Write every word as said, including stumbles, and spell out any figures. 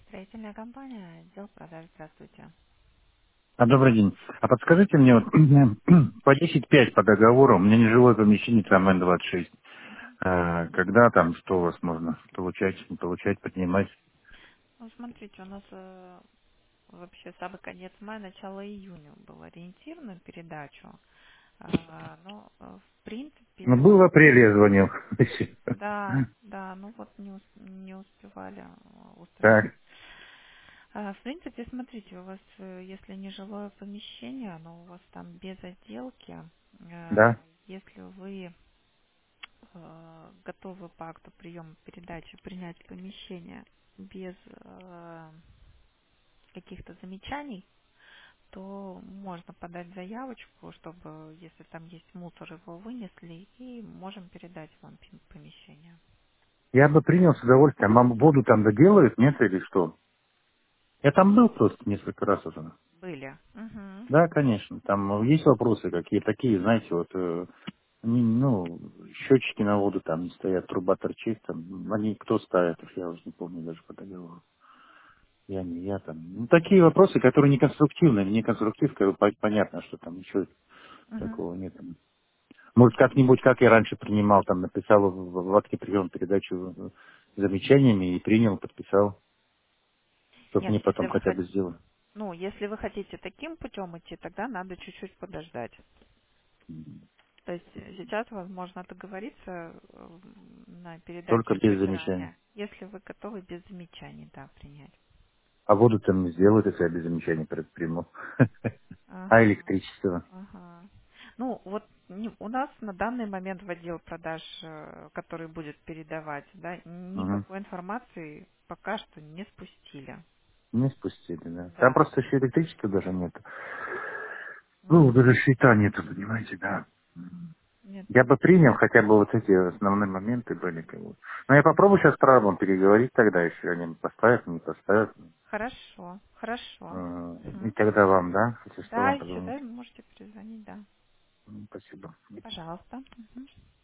Строительная компания, отдел продаж, здравствуйте. А, добрый день. А подскажите мне, вот, по десять пять по договору, у меня нежилое помещение, там эн двадцать шесть. А, когда там, что у вас можно получать, не получать, поднимать? Ну, смотрите, у нас э, вообще самый конец мая, начало июня был ориентир на передачу. А, но, э, в Ну, принципе, был в апреле, я звонил. да, да, ну вот не, ус- не успевали э, устроить. Так, А, в принципе, смотрите, у вас, э, если не жилое помещение, но у вас там без отделки, э, да. если вы э, готовы по акту приема передачи принять помещение без э, каких-то замечаний, то можно подать заявочку, чтобы, если там есть мусор, его вынесли, и можем передать вам пи- помещение. Я бы принял с удовольствием. А воду там доделают, нет, или что? Я там был просто несколько раз уже. Были. Угу. Да, конечно. Там есть вопросы какие такие, знаете, вот, э, они, ну, счетчики на воду там не стоят, труба торчит, там, они кто ставит, уж я уже не помню даже по договору. Я не я там. Ну, такие вопросы, которые не конструктивны. Не конструктив, как бы по- понятно, что там ничего Угу. такого нет. Может, как-нибудь, как я раньше принимал, там написал в, в акте приема передачу э, замечаниями и принял, подписал, чтобы Нет, мне если потом вы хотя хот- бы сделали. ну, если вы хотите таким путем идти, тогда надо чуть-чуть подождать. То есть э, сейчас возможно договориться э, на Только передачу без чуть замечаний. ранее, если вы готовы без замечаний, да, принять. А воду там не сделают, если я без замечаний при- приму. А Ага, электричество? ага. Ну, вот не- у нас на данный момент в отдел продаж, э, который будет передавать, да, Угу. никакой информации пока что не спустили. Не спустили, да. Там Да. просто еще электричества даже нет. Ну, Мгм. даже счета нету, понимаете, да. Нет. Я бы принял, хотя бы вот эти основные моменты были. Как бы. Но я попробую сейчас с прорабом переговорить тогда, если они поставят, не поставят. Хорошо, хорошо. Э, И Мгм. тогда вам, да? Если что, Да, вам и позвонить. сюда можете перезвонить, да. М, Спасибо. Пожалуйста. Мгм.